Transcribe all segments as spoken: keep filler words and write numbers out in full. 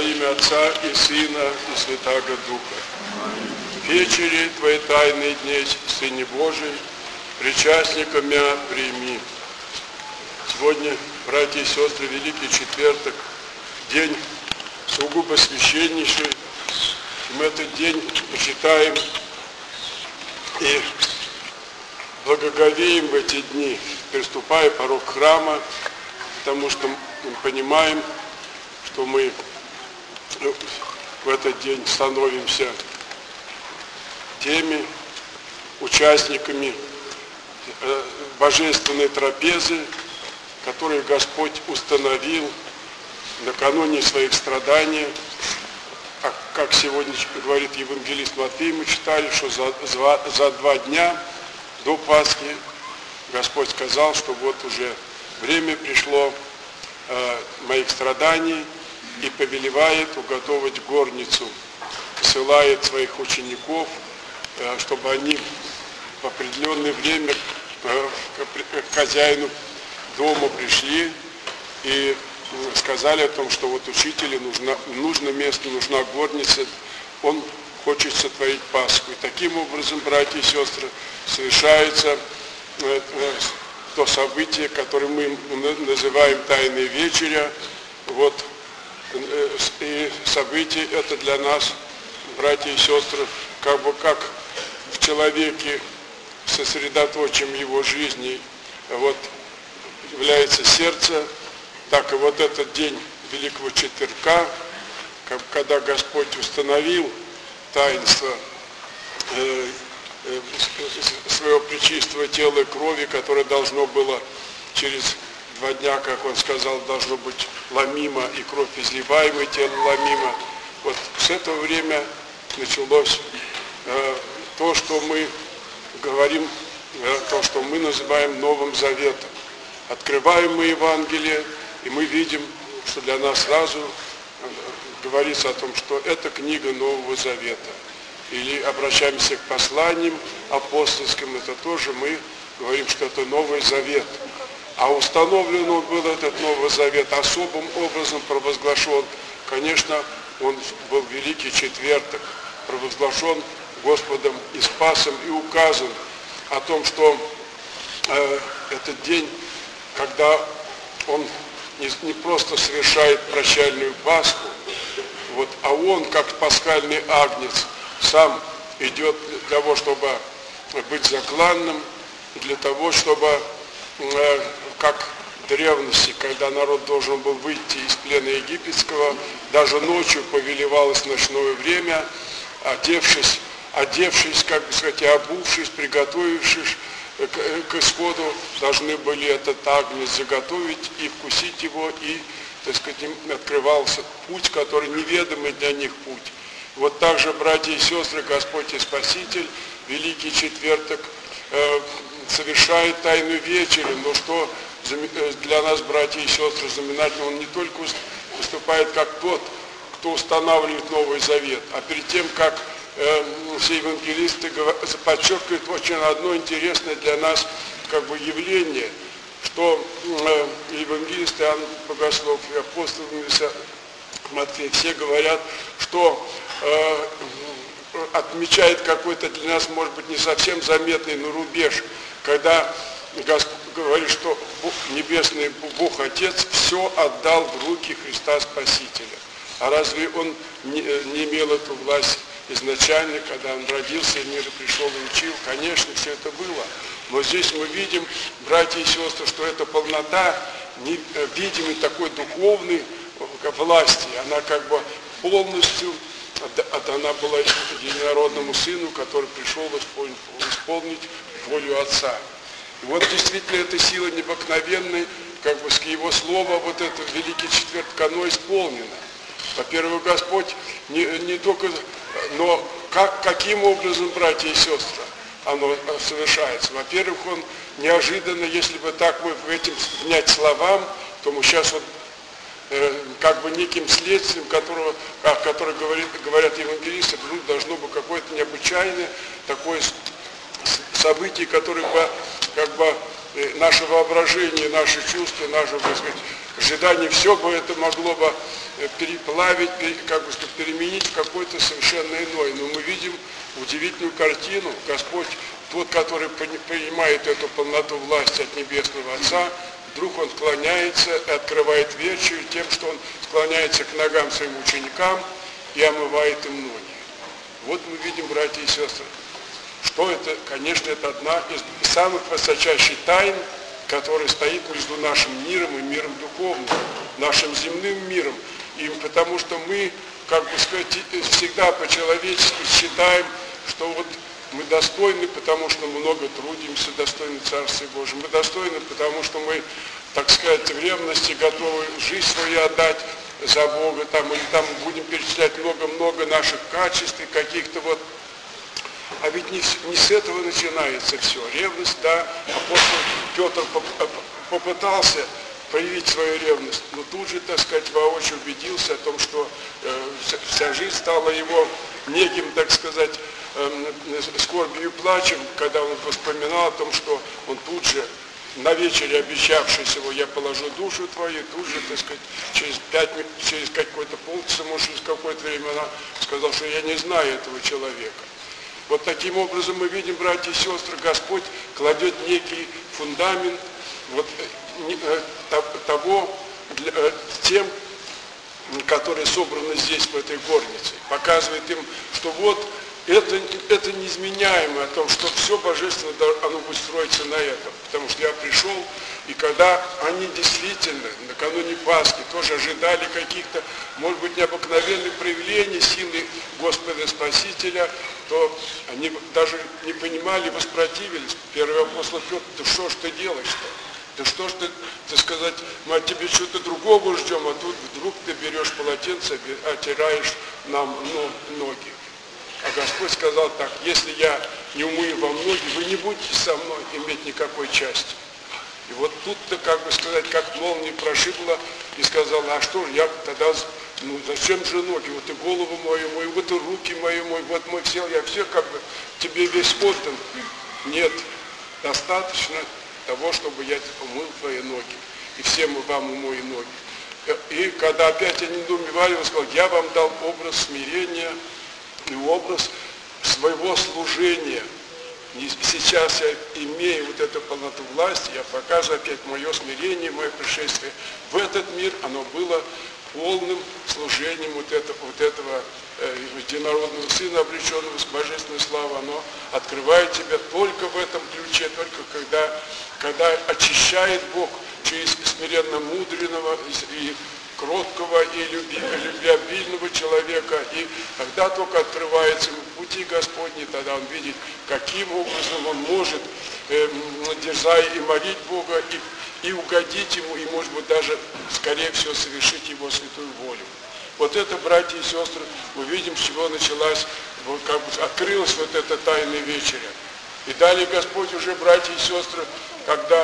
имя Отца и Сына и Святаго Духа. Вечери Твоей тайной дней, Сыне Божий, причастника мя прими. Сегодня, братья и сестры, Великий Четверток, день сугубо священнейший. Мы этот день почитаем и благоговеем в эти дни, переступая порог храма, потому что мы понимаем, что мы в этот день становимся теми участниками божественной трапезы, которую Господь установил накануне своих страданий. А как сегодня говорит евангелист Матфей, мы читали, что за, за, за два дня до Пасхи Господь сказал, что вот уже время пришло э, моих страданий, и повелевает уготовить горницу, посылает своих учеников, э, чтобы они в определенное время э, к хозяину дома пришли и сказали о том, что вот учителю нужно, нужно место, нужна горница, он хочет сотворить Пасху. И таким образом, братья и сестры, совершается э, э, то событие, которое мы называем Тайной Вечеря. Вот, э, и событие это для нас, братья и сестры, как бы как в человеке сосредоточием его жизни, вот, является сердце, так и вот этот день Великого Четверка, когда Господь установил таинство э, э, своего пречистого тела и крови, которое должно было через два дня, как Он сказал, должно быть ломимо, и кровь изливаемая, тело ломимо. Вот с этого времени началось э, то, что мы говорим, э, то, что мы называем Новым Заветом. Открываем мы Евангелие, и мы видим, что для нас сразу говорится о том, что это книга Нового Завета. Или обращаемся к посланиям апостольским, это тоже мы говорим, что это Новый Завет. А установлен он был, этот Новый Завет, особым образом провозглашен. Конечно, он был Великий Четверток, провозглашен Господом и Спасом, и указан о том, что э, этот день, когда он не, не просто совершает прощальную Пасху, вот, а он, как пасхальный агнец, сам идет для того, чтобы быть закланным, для того, чтобы, э, как в древности, когда народ должен был выйти из плена египетского, даже ночью повелевалось ночное время, одевшись, одевшись, как бы сказать, и обувшись, приготовившись к, к исходу, должны были этот агнец заготовить и вкусить его, и, так сказать, им открывался путь, который неведомый для них путь. Вот так же, братья и сестры, Господь и Спаситель, Великий Четверток, э, совершает Тайную Вечерю, но что для нас, братья и сестры, знаменательно, он не только выступает как тот, кто устанавливает Новый Завет, а перед тем, как э, все евангелисты подчеркивают очень одно интересное для нас как бы явление, что э, евангелисты, Иоанн Богослов и апостол Матфей все говорят, что э, отмечает какой-то для нас, может быть, не совсем заметный, но рубеж, когда Господь говорит, что Бог, Небесный Бог Отец все отдал в руки Христа Спасителя. А разве Он не, не имел эту власть изначально, когда Он родился в мир и пришел и учил? Конечно, все это было. Но здесь мы видим, братья и сестры, что эта полнота видимой такой духовной власти, она как бы полностью отдана была единородному Сыну, который пришел исполнить волю Отца. И вот действительно эта сила необыкновенная, как бы с Его слова, вот это Великий Четверток, оно исполнено. Во-первых, Господь не, не только, но как, каким образом, братья и сестры, оно совершается. Во-первых, Он неожиданно, если бы так мы в этим внять словам, то мы сейчас вот э, как бы неким следствием, которого, о котором говорит, говорят евангелисты, вдруг должно быть какое-то необычайное такое событие, которое бы как бы наше воображение, наши чувства, наше, так сказать, ожидание все бы это могло бы переплавить, как бы сказать, переменить в какой-то совершенно иной. Но мы видим удивительную картину. Господь, тот, который принимает эту полноту власти от Небесного Отца, вдруг Он склоняется и открывает вечер тем, что Он склоняется к ногам своим ученикам и омывает им ноги. Вот мы видим, братья и сестры, что это, конечно, это одна из самых высочайших тайн, которая стоит между нашим миром и миром духовным, нашим земным миром. И потому что мы, как бы сказать, всегда по-человечески считаем, что вот мы достойны, потому что много трудимся, достойны Царствия Божьего. Мы достойны, потому что мы, так сказать, в ревности готовы жизнь свою отдать за Бога, там, или там будем перечислять много-много наших качеств и каких-то вот. А ведь не, не с этого начинается все. Ревность, да, апостол Петр попытался проявить свою ревность, но тут же, так сказать, воочию убедился о том, что э, вся жизнь стала его неким, так сказать, э, скорбью и плачем, когда он вспоминал о том, что он тут же на вечере, обещавшийся его, я положу душу твою, тут же, так сказать, через пять минут, через какой-то полчаса, может, через какое-то время она сказала, что я не знаю этого человека. Вот таким образом мы видим, братья и сестры, Господь кладет некий фундамент вот, того, для, тем, которые собраны здесь, в этой горнице. Показывает им, что вот это, это неизменяемо, о том, что все божественное, оно будет строиться на этом. Потому что я пришел, и когда они действительно накануне Пасхи тоже ожидали каких-то, может быть, необыкновенных проявлений силы Господа Спасителя, то они даже не понимали, воспротивились. Первый апостол Петр: да что ж ты делаешь-то? Да что ж ты, так сказать, мы от тебя что-то другого ждем, а тут вдруг ты берешь полотенце, отираешь нам ноги. А Господь сказал так: если я не умою вам ноги, вы не будете со мной иметь никакой части. И вот тут-то, как бы сказать, как молния прошибла, и сказал: а что же, я тогда, ну зачем же ноги, вот и голову мою мою, вот и руки мои мой, вот мой все, я все как бы тебе весь отдан. Нет, достаточно того, чтобы я умыл твои ноги, и всем вам умою ноги. И когда опять они недоумевали, он сказал: я вам дал образ смирения и образ своего служения. И сейчас я имею вот эту полноту власти, я показываю опять мое смирение, мое пришествие в этот мир, оно было полным служением вот этого, вот этого э, единородного Сына, облеченного с божественной славой. Оно открывает себя только в этом ключе, только когда, когда очищает Бог через смиренно мудренного и кроткого и любвеобильного человека, и когда только открывается ему пути Господни, тогда он видит, каким образом он может, э, дерзая и молить Бога, и, и угодить ему, и, может быть, даже, скорее всего, совершить его святую волю. Вот это, братья и сестры, мы видим, с чего началась, вот, как бы открылась вот эта тайная вечеря. И далее Господь уже, братья и сестры, когда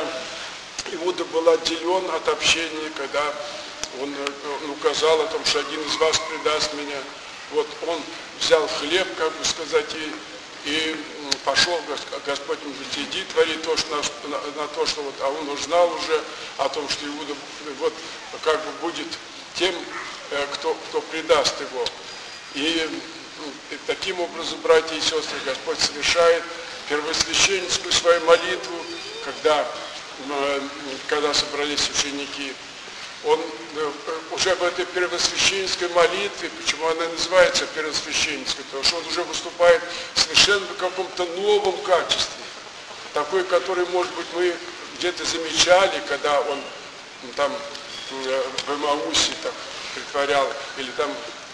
Иуда был отделен от общения, когда он указал о том, что один из вас предаст меня. Вот он взял хлеб, как бы сказать, и, и пошел, Господь ему говорит: иди, твори то, что на, на, на то, что вот, а он узнал уже о том, что Иуда вот как бы будет тем, кто, кто предаст его. И, и таким образом, братья и сестры, Господь совершает первосвященническую свою молитву, когда, когда собрались ученики. Он уже в этой первосвященнической молитве, почему она называется первосвященнической, потому что он уже выступает совершенно в каком-то новом качестве, такой, который, может быть, мы где-то замечали, когда он ну, там в Эмаусе так притворял, или там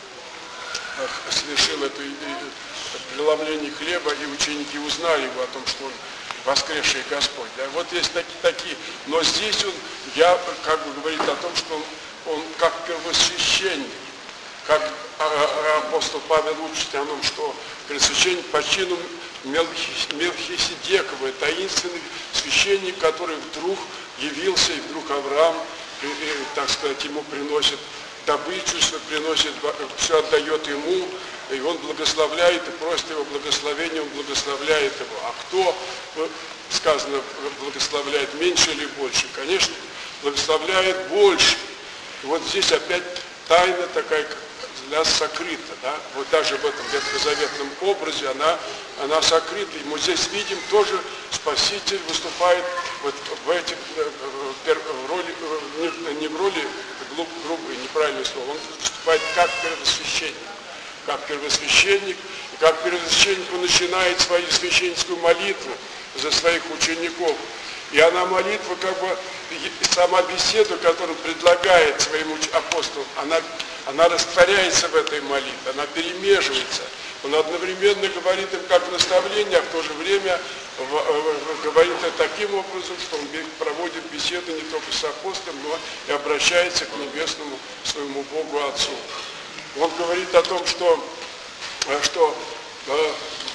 совершил это преломление хлеба, и ученики узнали его о том, что он воскресший Господь. Да? Вот есть такие, такие. Но здесь он, я как бы говорит о том, что он, он как первосвященник, как апостол Павел учит о том, что первосвященник по чину Мелхиседековый, таинственный священник, который вдруг явился, и вдруг Авраам, и, и, так сказать, ему приносит добычу, приносит, все отдает ему, и он благословляет, и просит его благословения, он благословляет его. А кто, сказано, благословляет меньше или больше? Конечно, благословляет больше. И вот здесь опять тайна такая для нас сокрыта, да? Вот даже в этом ветхозаветном образе она, она сокрыта. И мы здесь видим тоже Спаситель выступает вот в этих, в роли, не, не в роли, это грубое, неправильное слово, он выступает как первосвященник. Как первосвященник, и как первосвященник он начинает свою священническую молитву за своих учеников. И она молитва, как бы, сама беседа, которую предлагает своим апостолам, она, она растворяется в этой молитве, она перемеживается. Он одновременно говорит им как наставление, а в то же время в, в, говорит это таким образом, что он проводит беседу не только с апостолом, но и обращается к небесному своему Богу Отцу. Он говорит о том, что, что э,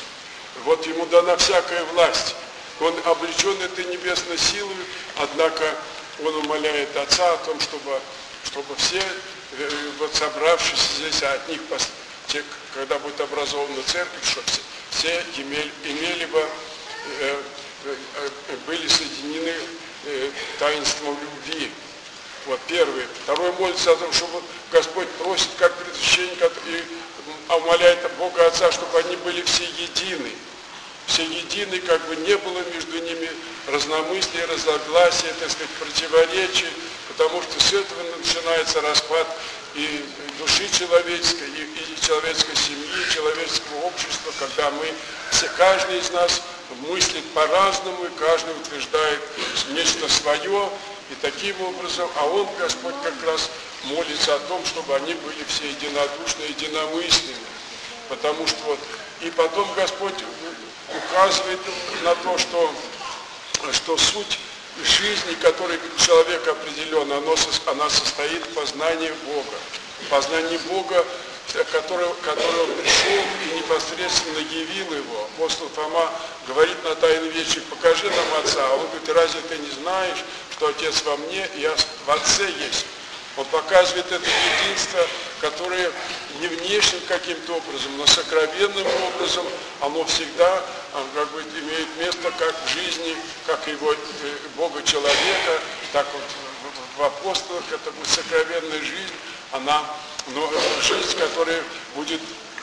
вот ему дана всякая власть. Он облечен этой небесной силой, однако он умоляет Отца о том, чтобы, чтобы все, э, вот собравшись здесь, а от них, те, когда будет образована церковь, чтобы все, все имели, имели бы, э, э, были соединены э, таинством любви. Вот первый. Второй молится о том, чтобы Господь просит, как предсвященник, и умоляет Бога Отца, чтобы они были все едины. Все едины, как бы не было между ними разномыслия, разногласия, так сказать, противоречий, потому что с этого начинается распад и души человеческой, и, и человеческой семьи, и человеческого общества, когда мы, все, каждый из нас мыслит по-разному, и каждый утверждает нечто свое, и таким образом, а он, Господь, как раз молится о том, чтобы они были все единодушны, единомысленны. Потому что вот, и потом Господь указывает на то, что, что суть жизни, которой человек определен, она, она состоит в познании Бога. В познании Бога, который, который он пришел и непосредственно явил его. Апостол Фома говорит на Тайной вечере: покажи нам Отца. А он говорит: разве ты не знаешь, что Отец во мне, и я в Отце есть? Он показывает это единство, которое не внешним каким-то образом, но сокровенным образом, оно всегда как бы имеет место как в жизни, как его Бога-человека, так вот в апостолах. Это будет сокровенная жизнь, она, но жизнь, которая будет,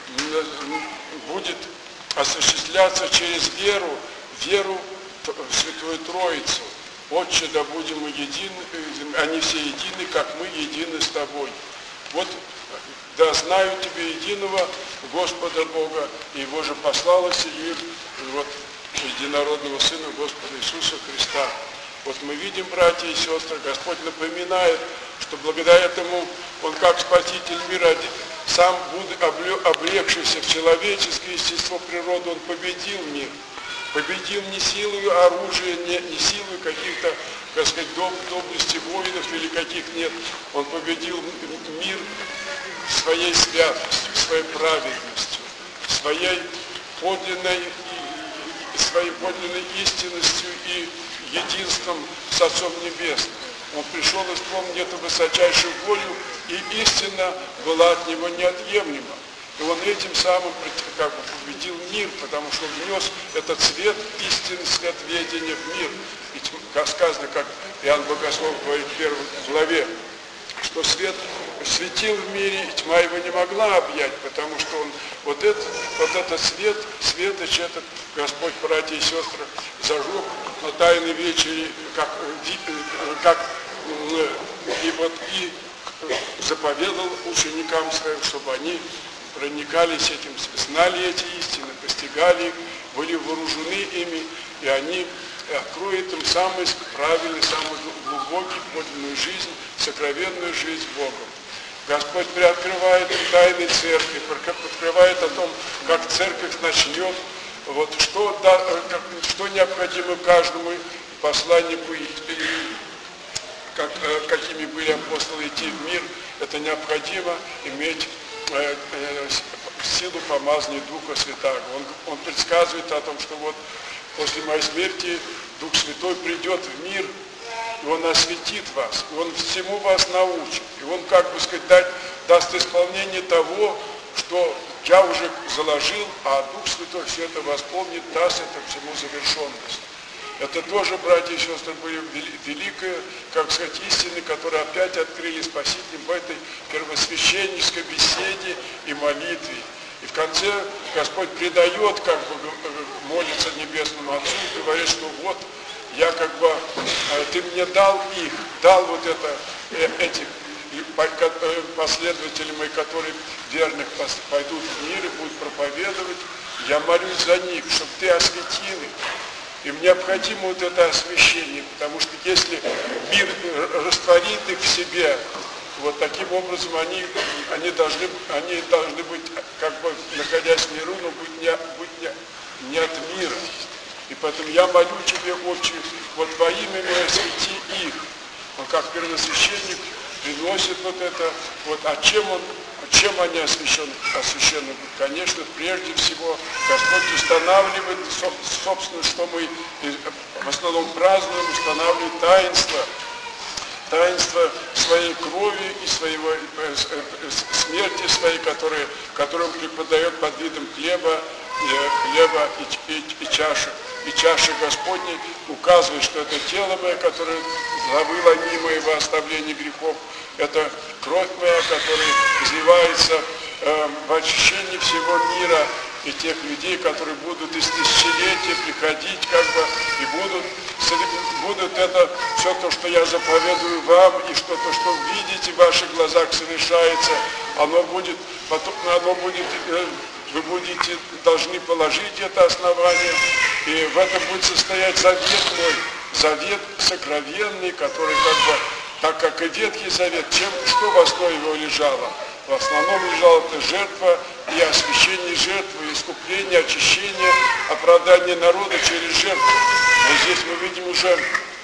будет осуществляться через веру, веру в Святую Троицу. Отче, да будем мы едины, они все едины, как мы едины с Тобой. Вот, да знаю Тебе единого Господа Бога, и Его же послало себе вот, единородного Сына Господа Иисуса Христа. Вот мы видим, братья и сестры, Господь напоминает, что благодаря этому Он, как Спаситель мира, сам, облегшийся в человеческое естество природы, Он победил мир. Победил не силой оружия, не, не силой каких-то, так сказать, доб, доблести воинов или каких нет. Он победил мир своей святостью, своей праведностью, своей подлинной, своей подлинной истинностью и единством с Отцом Небесным. Он пришел исполнить эту высочайшую волю, и истина была от Него неотъемлема. И он этим самым как бы победил мир, потому что внес этот свет истины, свет ведения в мир. Ведь как сказано, как Иоанн Богослов говорит в первой главе, что свет светил в мире, и тьма его не могла объять, потому что он вот этот, вот этот свет, светоч этот Господь, братья и сестры, зажег на Тайной вечере, как, как и вот и заповедал ученикам своим, чтобы они проникались этим, знали эти истины, постигали их, были вооружены ими, и они откроют им самый правильный, самый глубокий, подлинную жизнь, сокровенную жизнь с Богом. Господь приоткрывает им тайны церкви, открывает о том, как церковь начнет, вот, что, да, как, что необходимо каждому посланнику, и, как, какими были апостолы идти в мир, это необходимо иметь э, э, силу помазания Духа Святаго. Он, он предсказывает о том, что вот после моей смерти Дух Святой придет в мир, и Он осветит вас, и Он всему вас научит, и Он, как бы сказать, дать, даст исполнение того, что я уже заложил, а Дух Святой все это восполнит, даст это всему завершенность. Это тоже, братья и сестры, были великие, как сказать, истины, которые опять открыли Спасителем в этой первосвященнической беседе и молитве. И в конце Господь предает, как бы молится Небесному Отцу и говорит, что вот я как бы, ты мне дал их, дал вот это, этих последователи мои, которые верных пойдут в мир и будут проповедовать, я молюсь за них, чтобы ты осветил их. Им необходимо вот это освящение, потому что если мир растворит их в себе, вот таким образом они, они, должны, они должны быть, как бы находясь в миру, но быть не, быть не, не от мира. И поэтому я молю тебе, Отче, вот во имя мое освети их. Он как первосвященник приносит вот это, вот, а чем он, чем они освящены? освящены? Конечно, прежде всего, Господь устанавливает, собственно, что мы в основном празднуем, устанавливает таинство, таинство своей крови и своего, смерти своей, которые, которую он преподает под видом хлеба, хлеба и, и, и чаши. И чаша Господней указывает, что это тело мое, которое завыло они моего оставления грехов, это кровь моя, которая изливается э, в очищении всего мира и тех людей, которые будут из тысячелетия приходить, как бы, и будут, будут это все то, что я заповедую вам, и что-то, что видите в ваших глазах совершается, оно будет, потом, оно будет, э, вы будете, должны положить это основание, и в этом будет состоять завет мой, завет сокровенный, который как бы, так как и Ветхий Завет, чем, что в основе его лежало? В основном лежала эта жертва и освящение жертвы, искупление, очищение, оправдание народа через жертву. Но здесь мы видим уже,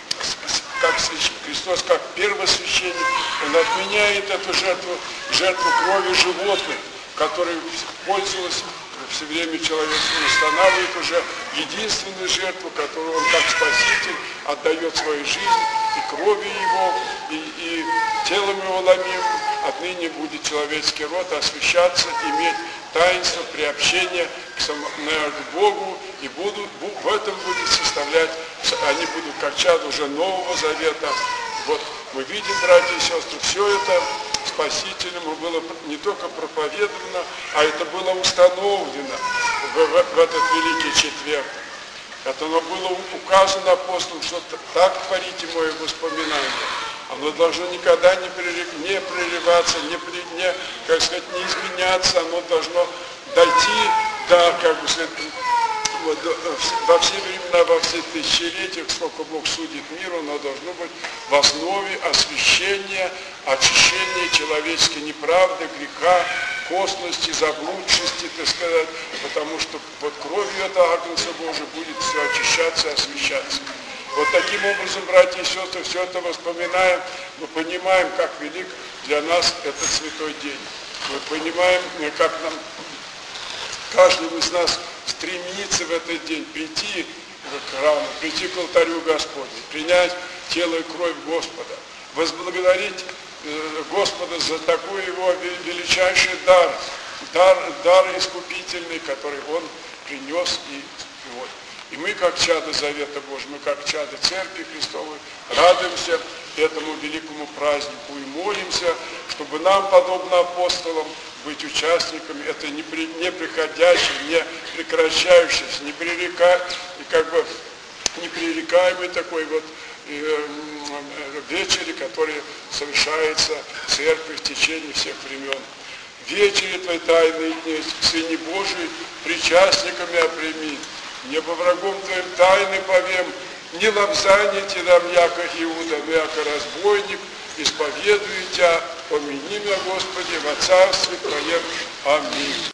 как Христос, как первосвященник, Он отменяет эту жертву, жертву крови животных, которой пользовалась все время человечество, устанавливает уже единственную жертву, которую Он как Спаситель отдает свою жизнь, и кровью Его, и, и телом Его ломим. Отныне будет человеческий род освящаться, иметь таинство приобщения к, самому, к Богу, и будут, в этом будет составлять, они будут как чад уже Нового Завета. Вот мы видим, братья и сестры, все это Спасителем было не только проповедано, а это было установлено в, в, в этот Великий Четверг. Это оно было указано апостолам, что так творите мое воспоминание. Оно должно никогда не, прерив, не прерываться, не, не, как сказать, не изменяться, оно должно дойти до, как бы сказать, вот, во все времена, во все тысячелетия, сколько Бог судит мир, оно должно быть в основе освящения, очищения человеческой неправды, греха, косности, заблудшести, так сказать, потому что под кровью этого Агнца Божия будет все очищаться и освящаться. Вот таким образом, братья и сестры, все это воспоминаем, мы понимаем, как велик для нас этот святой день. Мы понимаем, как нам, каждый из нас стремится в этот день прийти к храму, прийти к алтарю Господню, принять тело и кровь Господа, возблагодарить Господа за такой его величайший дар, дар, дар искупительный, который Он принес и вот. И мы, как чада Завета Божьего, мы, как чада Церкви Христовой, радуемся этому великому празднику и молимся, чтобы нам, подобно апостолам, быть участниками этой неприходящей, не прекращающейся, непререка, и как бы непререкаемой такой вот э, вечери, которая совершается в Церкви в течение всех времен. Вечери Твоей тайны, Сыне Божий, причастниками опреми, небо врагом Твоим тайны повем, не лобзание Те дам, яко Иуда, яко разбойник, исповедую Тя, помяни меня, Господи, во Царстве Твоем. Аминь.